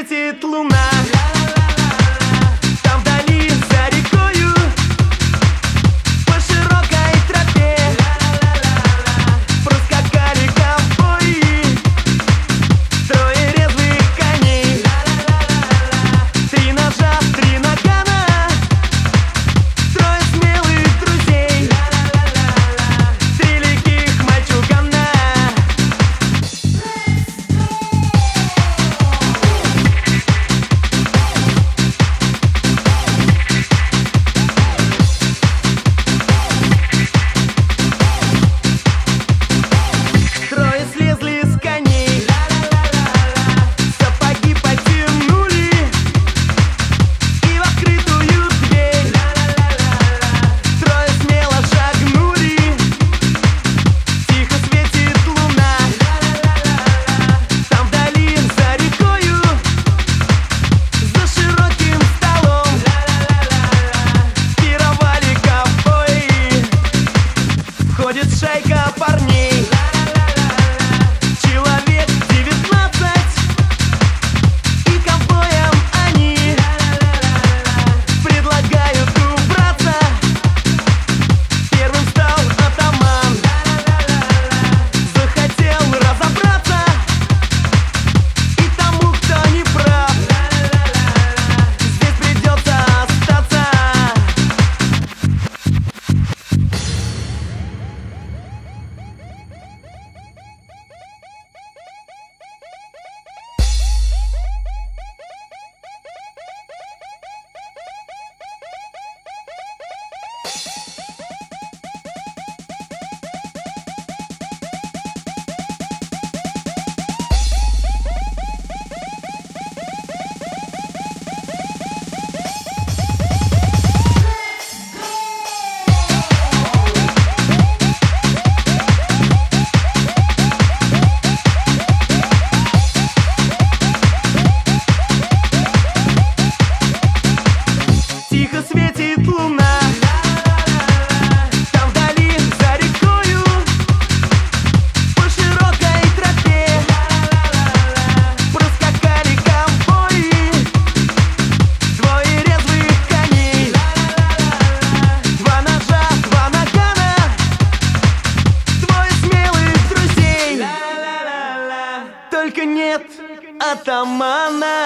светит луна. Там вдали за рекою по широкой тропе проскакали ковбои, трое резвых коней, три ножа, три нагана, трое смелых друзей, три лихих мальчугана. Трое слезли с коней, сапоги потянули и в открытую дверь трое смело шагнули. Тихо светит луна. Там вдали за рекою за широким столом пировали ковбои. Входит шайка парней, человек 19, и ковбоям они предлагают убраться. Первым стал атаман, захотел разобраться, и тому, кто не прав, здесь придется остаться. Тихо светит луна. Там вдали за рекою по широкой тропе проскакали ковбои, двое резвых коней, два ножа, два нагана, двое смелых друзей. Только нет атамана.